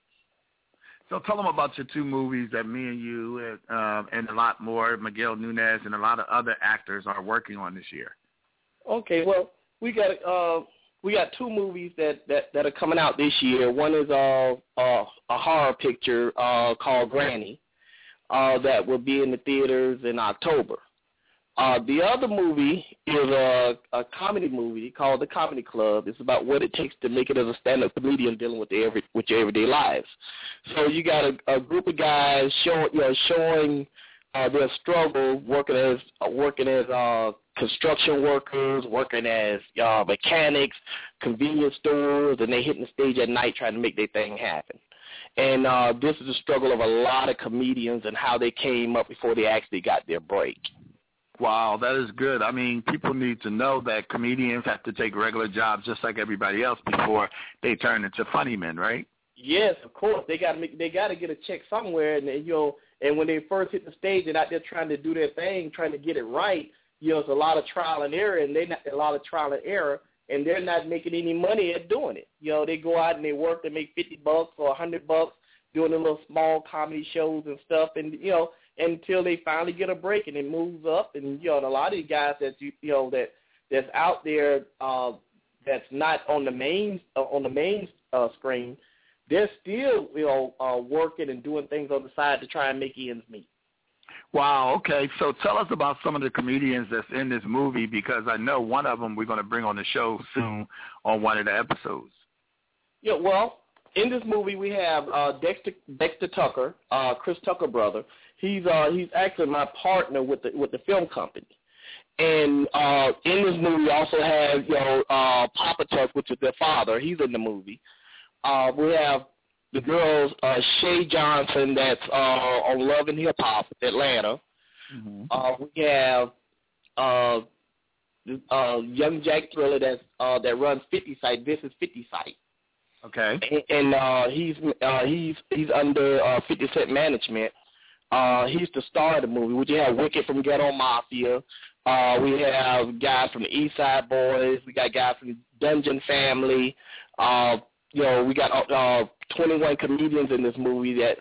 So tell them about your 2 movies that me and you and a lot more, Miguel Nunez and a lot of other actors are working on this year. Okay, well, we got 2 movies that are coming out this year. One is a horror picture called Granny that will be in the theaters in October. The other movie is a comedy movie called The Comedy Club. It's about what it takes to make it as a stand-up comedian dealing with your everyday lives. So you got a group of guys showing their struggle working as construction workers, working as mechanics, convenience stores, and they hitting the stage at night trying to make their thing happen. And this is the struggle of a lot of comedians and how they came up before they actually got their break. Wow, that is good. I mean, people need to know that comedians have to take regular jobs just like everybody else before they turn into funny men, right? Yes, of course. They got to get a check somewhere, and and when they first hit the stage and out there trying to do their thing, trying to get it right, it's a lot of trial and error, and they're not making any money at doing it. They go out and they work, they make $50 or $100 doing the little small comedy shows and stuff, and until they finally get a break and it moves up. And a lot of these guys that's out there that's not on the main screen, they're still working and doing things on the side to try and make ends meet. Wow. Okay. So tell us about some of the comedians that's in this movie, because I know one of them we're going to bring on the show soon on one of the episodes. Yeah. Well, in this movie we have Dexter Tucker, Chris Tucker brother. He's actually my partner with the film company. And in this movie we also have Papa Tuck, which is their father. He's in the movie. We have the girls, Shay Johnson, that's on Love and Hip Hop, Atlanta. Mm-hmm. We have Young Jack Thriller that runs 50 Site. This is 50 Site. Okay. And he's under 50 Cent management. He's the star of the movie. We have Wicked from Ghetto Mafia. We have guys from the East Side Boys. We got guys from Dungeon Family. We got 21 comedians in this movie that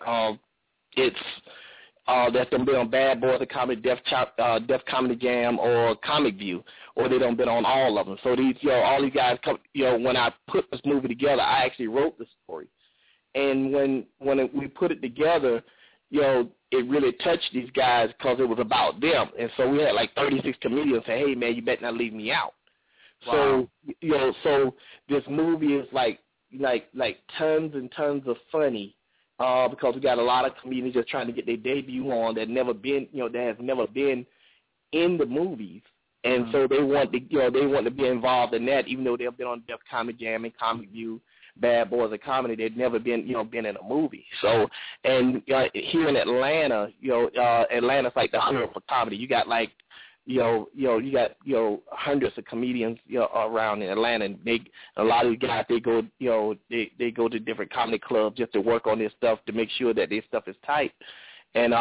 that's done been on Bad Boys of Comedy, Def Comedy Jam, or Comic View, or they done been on all of them. So these, all these guys come. When I put this movie together, I actually wrote the story, and when we put it together, it really touched these guys because it was about them. And so we had like 36 comedians say, "Hey man, you better not leave me out." Wow. So so this movie is like tons and tons of funny. Because we got a lot of comedians just trying to get their debut on that never been, that has never been in the movies, and so they want to be involved in that, even though they've been on Def Comedy Jam and Comic View, Bad Boys of Comedy. They've never been, been in a movie. So, and here in Atlanta, Atlanta's like the hub for comedy. You got like, you got hundreds of comedians around in Atlanta, and a lot of these guys they go they go to different comedy clubs just to work on their stuff to make sure that their stuff is tight, and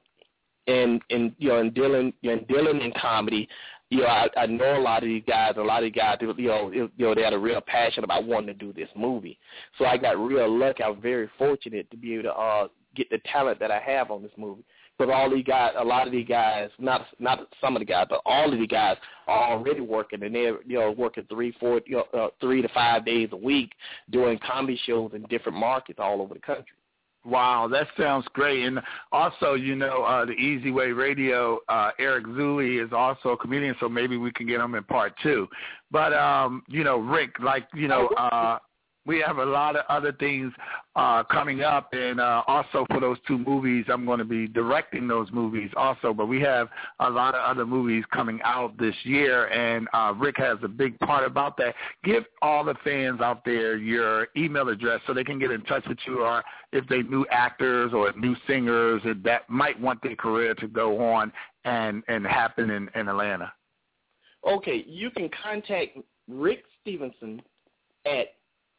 dealing in comedy, I know a lot of these guys. A lot of these guys, they had a real passion about wanting to do this movie. So I got real lucky. I was very fortunate to be able to get the talent that I have on this movie. Because all these guys, a lot of these guys, not some of the guys, but all of the guys are already working, and they're working 3 to 5 days a week doing comedy shows in different markets all over the country. Wow, that sounds great. And also, the Easy Way Radio, Eric Zuli is also a comedian, so maybe we can get him in part 2. But, Rick, we have a lot of other things coming up, and also for those 2 movies, I'm going to be directing those movies also. But we have a lot of other movies coming out this year, and Rick has a big part about that. Give all the fans out there your email address so they can get in touch with you, or if they new actors or new singers that might want their career to go on and happen in Atlanta. Okay, you can contact Rick Stevenson at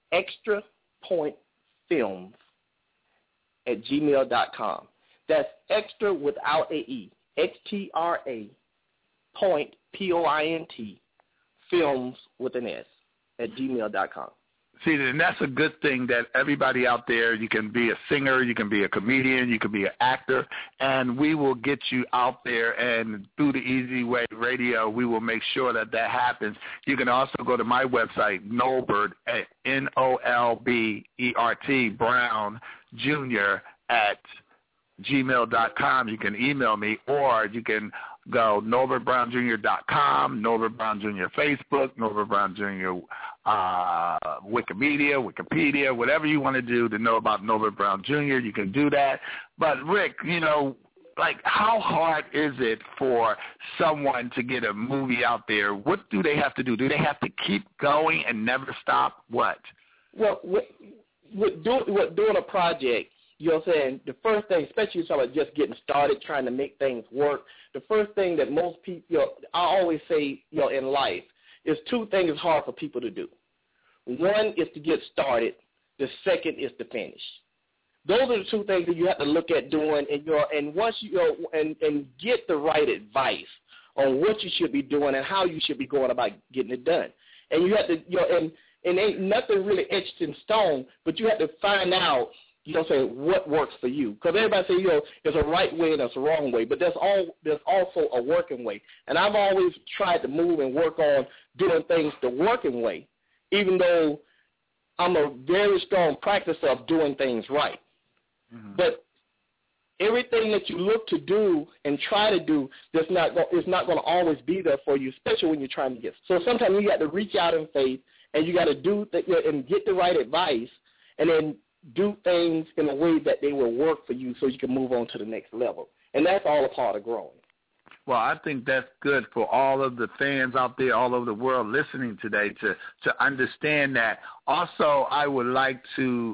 extrapointfilms@gmail.com. That's extra without a E. XTRA point POINT films with an S @gmail.com. See, and that's a good thing that everybody out there, you can be a singer, you can be a comedian, you can be an actor, and we will get you out there, and through the Easy Way Radio, we will make sure that happens. You can also go to my website, Nolbert, at NOLBERT, Brown Jr. @gmail.com. You can email me, or you can go NolbertBrownJr.com, Norbert Brown Jr. Facebook, Norbert Brown Jr. Wikipedia, whatever you want to do to know about Norbert Brown Jr., you can do that. But, Rick, how hard is it for someone to get a movie out there? What do they have to do? Do they have to keep going and never stop? What? Well, with doing a project, the first thing, especially talking about just getting started, trying to make things work, the first thing that most people, I always say, in life, is 2 things hard for people to do. One is to get started. The second is to finish. Those are the 2 things that you have to look at doing, and once and get the right advice on what you should be doing and how you should be going about getting it done. And you have to, and ain't nothing really etched in stone, but you have to find out, what works for you. Because everybody says, there's a right way and there's a wrong way, but there's also a working way. And I've always tried to move and work on doing things the working way, even though I'm a very strong practicer of doing things right. Mm-hmm. But everything that you look to do and try to do is not going to always be there for you, especially when you're trying to get. So sometimes you got to reach out in faith, and you got to do and get the right advice, and then do things in a way that they will work for you so you can move on to the next level. And that's all a part of growing. Well, I think that's good for all of the fans out there all over the world listening today to understand that. Also, I would like to,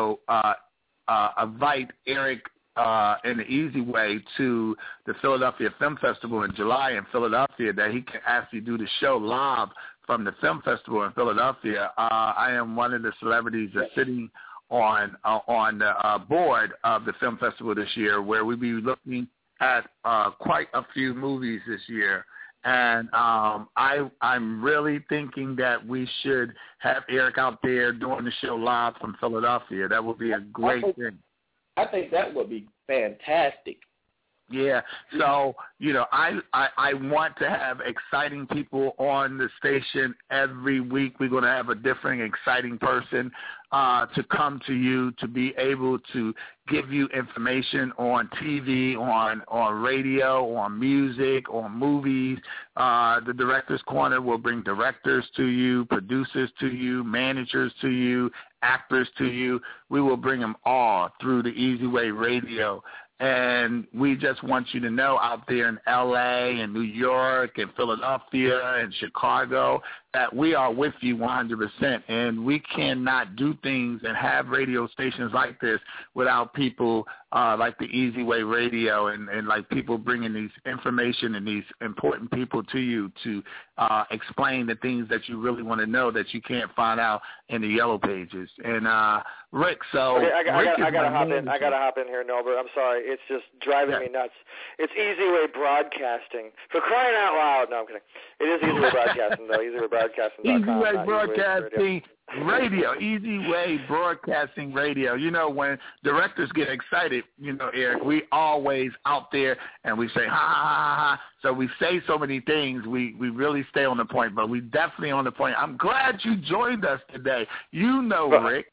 invite Eric in the easy way to the Philadelphia Film Festival in July in Philadelphia, that he can actually do the show live from the film festival in Philadelphia. I am one of the celebrities that's sitting on the board of the film festival this year, where we'll be looking at quite a few movies this year. And I'm really thinking that we should have Eric out there doing the show live from Philadelphia. That would be a great thing. I think that would be fantastic. Yeah. So, I want to have exciting people on the station every week. We're going to have a different exciting person to come to you, to be able to give you information on TV, on radio, on music, on movies. The Director's Corner will bring directors to you, producers to you, managers to you, actors to you. We will bring them all through the Easy Way Radio. And we just want you to know out there in L.A. and New York and Philadelphia and Chicago that we are with you 100%. And we cannot do things and have radio stations like this without people like the Easy Way Radio and like people bringing these information and these important people to you to explain the things that you really want to know that you can't find out in the yellow pages. And Rick, so okay, I gotta hop in. I gotta hop in here, Norbert. I'm sorry. It's just driving me nuts. It's Easy Way Broadcasting. For crying out loud. No, I'm kidding. It is Easy Way Broadcasting, though. EasyWayBroadcasting.com. Easy Way Broadcasting Radio. Easy Way Broadcasting Radio. When directors get excited, Eric, we always out there and we say, ha, ha, ha, ha. So we say so many things. We really stay on the point, but we definitely on the point. I'm glad you joined us today. Rick.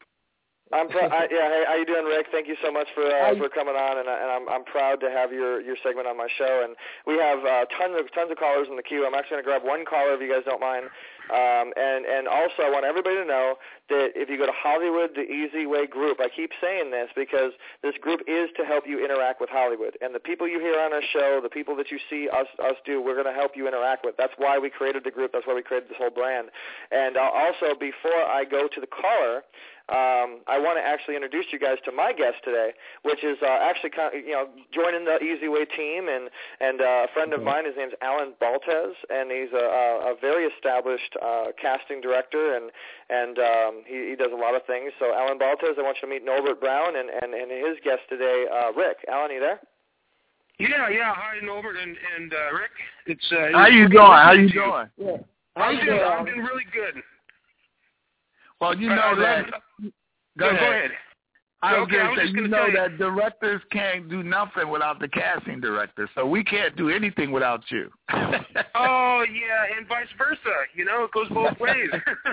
Hey, how you doing, Rick? Thank you so much for coming on, and I'm proud to have your segment on my show. And we have tons of callers in the queue. I'm actually going to grab one caller if you guys don't mind. And also, I want everybody to know that if you go to Hollywood, the Easy Way group, I keep saying this because this group is to help you interact with Hollywood. And the people you hear on our show, the people that you see us do, we're going to help you interact with. That's why we created the group. That's why we created this whole brand. And also, before I go to the caller, I want to actually introduce you guys to my guest today, which is actually joining the Easy Way team, and a friend of mine. His name's Alan Baltez, and he's a very established casting director, and he does a lot of things. So Alan Baltez, I want you to meet Norbert Brown and his guest today, Rick. Alan, are you there? Yeah. Hi, Norbert and Rick. It's how you doing? How you doing? Yeah. I'm doing really good. Well, that. Go ahead. I was going to say, that directors can't do nothing without the casting director, so we can't do anything without you. Oh, yeah, and vice versa. It goes both ways.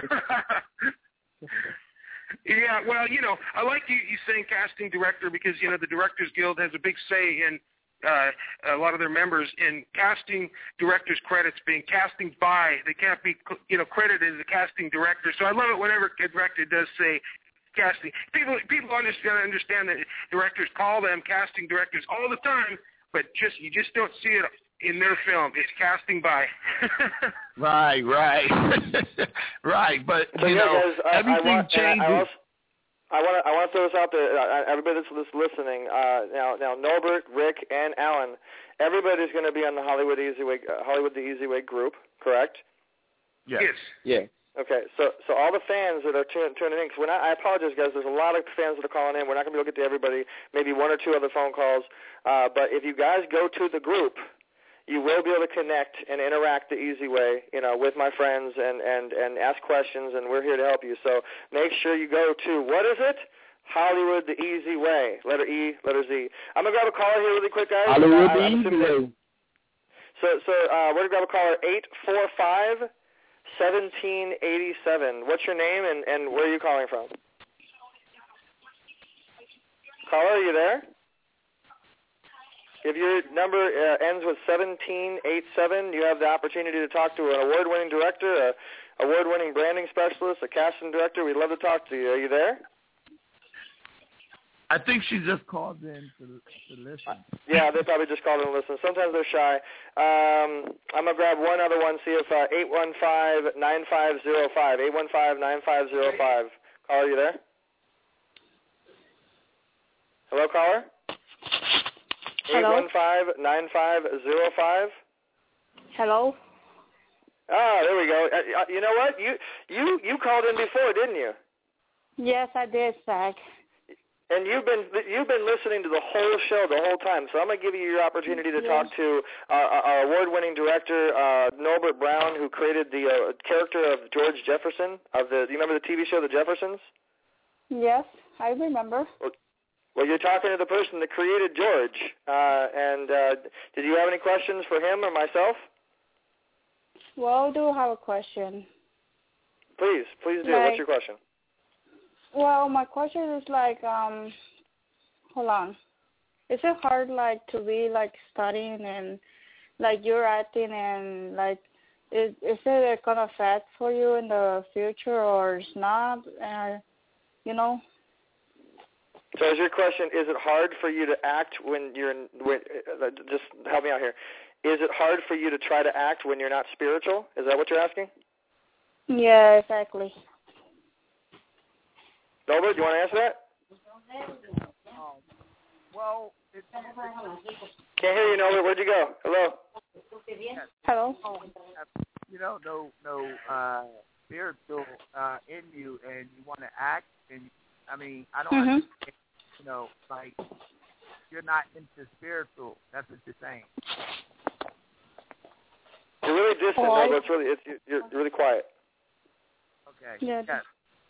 Yeah, well, I like you saying casting director because, the Directors Guild has a big say in a lot of their members in casting directors' credits being casting by. They can't be, credited as a casting director. So I love it whenever a director does say casting. People understand that directors call them casting directors all the time, but you just don't see it in their film. It's casting by. Right. Right. But guys, everything changes. I want to throw this out there. Everybody that's listening, now Norbert, Rick, and Alan, everybody's going to be on the Hollywood the Easy Way group, correct? Yes. Yeah. Okay, so all the fans that are tuning in, because I apologize, guys, there's a lot of fans that are calling in. We're not going to be able to get to everybody, maybe one or two other phone calls. But if you guys go to the group, you will be able to connect and interact the Easy Way, with my friends and ask questions, and we're here to help you. So make sure you go to, what is it? Hollywood the Easy Way. Letter E, letter Z. I'm going to grab a caller here really quick, guys. Hollywood the Easy Way. So we're going to grab a caller, 845-1787. What's your name and where are you calling from? Caller, are you there? If your number ends with 1787, you have the opportunity to talk to an award-winning director, a award-winning branding specialist, a casting director. We'd love to talk to you. Are you there? I think she just called in to listen. Yeah, they probably just called in to listen. Sometimes they're shy. I'm going to grab one other one, see if 815-9505. 815-9505. Caller, are you there? Hello, caller? Hello? 815-9505. Hello? Oh, there we go. You know what? You called in before, didn't you? Yes, I did, Zach. And you've been listening to the whole show the whole time. So I'm going to give you your opportunity to talk to our award-winning director, Norbert Brown, who created the character of George Jefferson. Do you remember the TV show The Jeffersons? Yes, I remember. Well, you're talking to the person that created George. Did you have any questions for him or myself? Well, I do have a question. Please do. What's your question? Well, my question is hold on. Is it hard to be studying and you're acting and is it gonna affect for you in the future or it's not? You know. So is your question, is it hard for you to act when you're just help me out here. Is it hard for you to try to act when you're not spiritual? Is that what you're asking? Yeah, exactly. Norbert, do you want to answer that? Well, can't hear you, Norbert. Where'd you go? Hello? Hello? No spiritual in you, and you want to act, and I don't understand, you're not into spiritual. That's what you're saying. You're really distant, Norbert. You're really quiet. Okay. Yeah. Yes.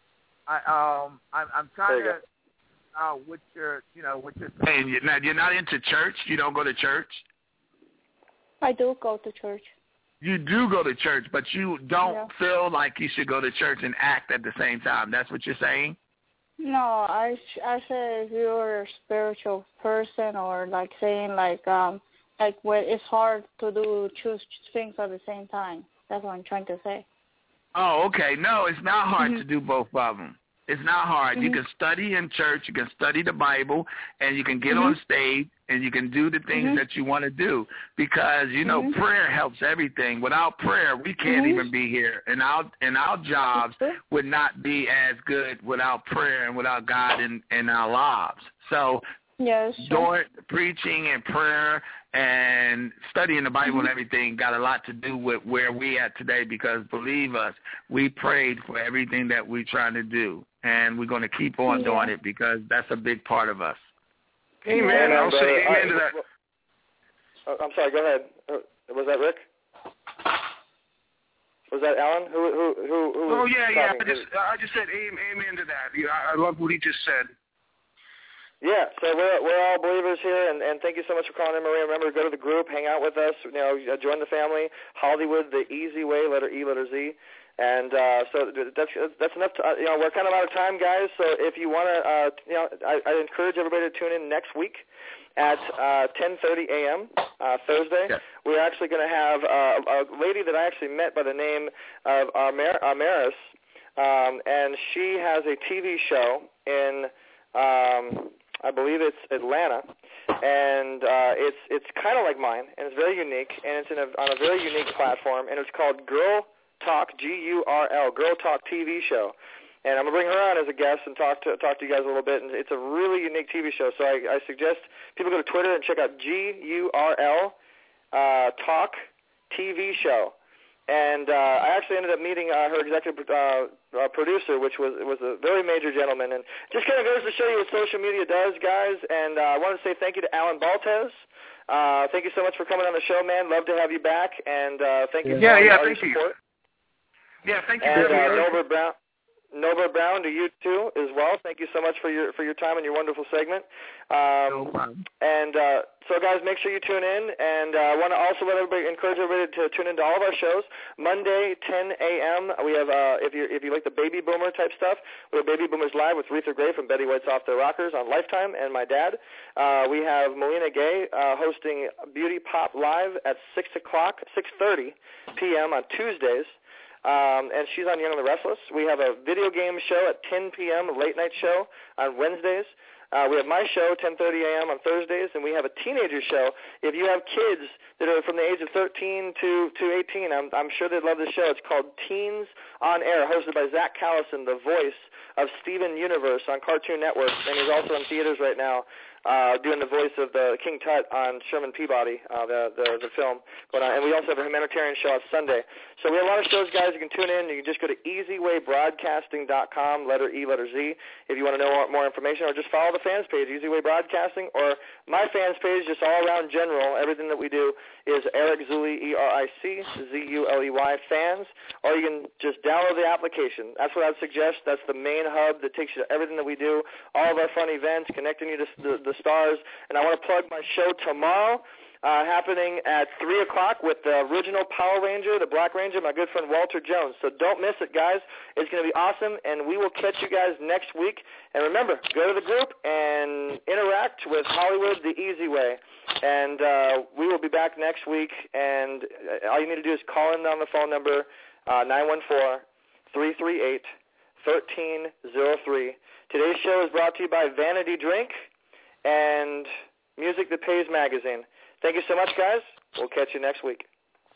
I'm trying to what you're saying. You're not into church. You don't go to church. I do go to church. You do go to church, but you don't feel like you should go to church and act at the same time. That's what you're saying? No, I say if you're a spiritual person or saying when it's hard to choose things at the same time. That's what I'm trying to say. Oh, okay. No, it's not hard to do both of them. It's not hard. You can study in church, you can study the Bible, and you can get on stage, and you can do the things that you want to do because, prayer helps everything. Without prayer, we can't even be here, and our jobs would not be as good without prayer and without God in our lives. So doing preaching and prayer and studying the Bible and everything got a lot to do with where we at today because, believe us, we prayed for everything that we're trying to do, and we're going to keep on doing it because that's a big part of us. Amen. I'll say amen to that. I'm sorry. Go ahead. Was that Rick? Was that Alan? Who Oh yeah. talking? I just said amen to that. I love what he just said. Yeah, so we're all believers here, and thank you so much for calling in, Maria. Remember, go to the group, hang out with us, join the family. Hollywood, the easy way, letter E, letter Z. And so that's enough. We're kind of out of time, guys. So if you want to, I encourage everybody to tune in next week at 10:30 a.m. Thursday. Yeah. We're actually going to have a lady that I actually met by the name of Amaris, and she has a TV show in. I believe it's Atlanta, and it's kind of like mine, and it's very unique, and it's on a very unique platform, and it's called Girl Talk, G-U-R-L, Girl Talk TV show, and I'm gonna bring her on as a guest and talk to you guys a little bit, and it's a really unique TV show. So I suggest people go to Twitter and check out G-U-R-L Talk TV show. And I actually ended up meeting her executive producer, which was a very major gentleman. And just kind of goes to show you what social media does, guys. And I want to say thank you to Alan Baltez. Thank you so much for coming on the show, man. Love to have you back. And thank you for all your support. Yeah, thank you. And Norbert Brown, to you too as well. Thank you so much for your time and your wonderful segment. So guys, make sure you tune in, and I want to also encourage everybody to tune into all of our shows. Monday, 10 a.m. We have if you like the baby boomer type stuff, we have Baby Boomers Live with Retha Gray from Betty White's Off the Rockers on Lifetime, and my dad. We have Melina Gay hosting Beauty Pop Live at 6:30 p.m. on Tuesdays. And she's on Young and the Restless. We have a video game show at 10 p.m., a late night show on Wednesdays. We have my show, 10:30 a.m. on Thursdays, and we have a teenager show. If you have kids that are from the age of 13 to 18, I'm sure they'd love this show. It's called Teens on Air, hosted by Zach Callison, the voice of Steven Universe on Cartoon Network, and he's also in theaters right now doing the voice of the King Tut on Sherman Peabody, the film. And we also have a humanitarian show on Sunday. So we have a lot of shows, guys. You can tune in. You can just go to easywaybroadcasting.com, letter E, letter Z, if you want to know more information, or just follow the fans page, Easy Way Broadcasting, or my fans page, just all around general. Everything that we do is Eric Zuley, ERICZULEY, fans, or you can just download the application. That's what I'd suggest. That's the main hub that takes you to everything that we do, all of our fun events, connecting you to the stars. And I want to plug my show tomorrow, happening at 3 o'clock with the original Power Ranger, the Black Ranger, my good friend Walter Jones. So don't miss it, guys. It's going to be awesome, and we will catch you guys next week. And remember, go to the group and interact with Hollywood the easy way. And we will be back next week, and all you need to do is call in on the phone number 914-338-1303. Today's show is brought to you by Vanity Drink and Music That Pays magazine. Thank you so much, guys. We'll catch you next week.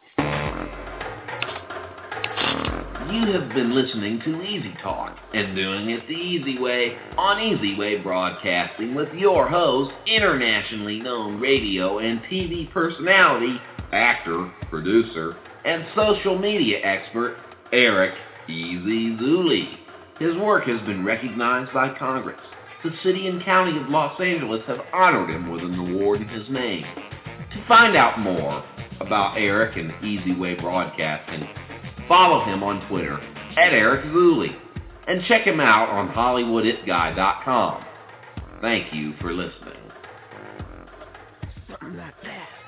You have been listening to Easy Talk and Doing It the Easy Way on Easy Way Broadcasting with your host, internationally known radio and TV personality, actor, producer, and social media expert, Eric Easy Zuley. His work has been recognized by Congress. The city and county of Los Angeles have honored him with an award in his name. To find out more about Eric and Easy Way Broadcasting, follow him on Twitter at Eric Zuley and check him out on HollywoodItGuy.com. Thank you for listening. Something like that.